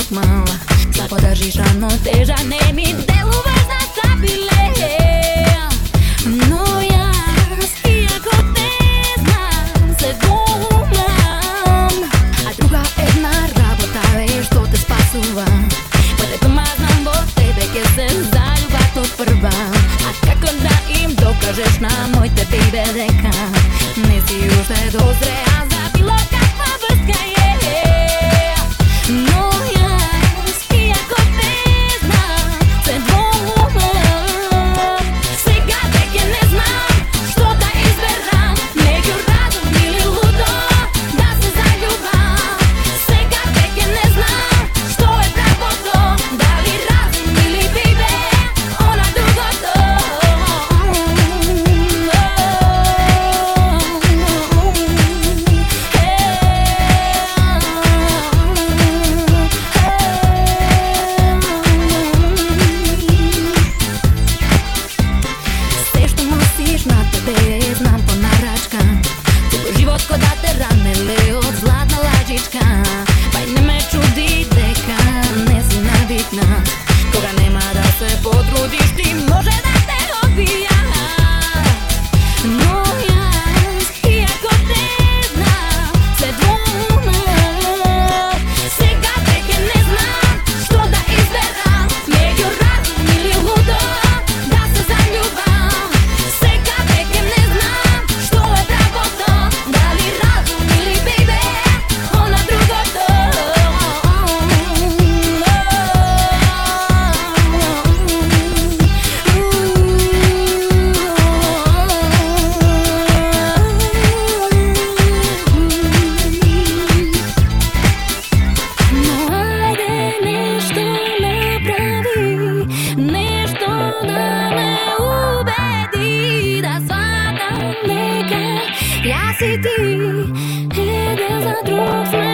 mala. Slabo držiš ravnoteža, ne mi deluješ da stabile. No ja, iako te znam, se dvumam. A druga jedna rabota je što te spasува. Поэтому знам во тебе ке се заљубат од прва. А како да им докажеш на моите бебе дека не си уште дозреа за било каква врска е. Но јас, иако те знам, се двоумам. Сега веќе не знам што да изберам, меѓу разум или лудо да се заљубам. Сега веќе не знам што е правото, дали разум или бебе она другото. Се што носиш на тебе знам по нарачка. Цело живот ко да те ранеле од златна лажичка. Па и не ме чуди дека не си набитна. Кога нема да се потрудиш ти може да те одбија. Но јас, иако те знам, се двоумам. Сега веќе не знам што да изберам, меѓу разум или лудо да се заљубам. Сега веќе не знам што е правото, дали разум или бебе она другото. Но ајде нешто направи, нешто да ме убеди да сватам дека јас и ти еден за друг сме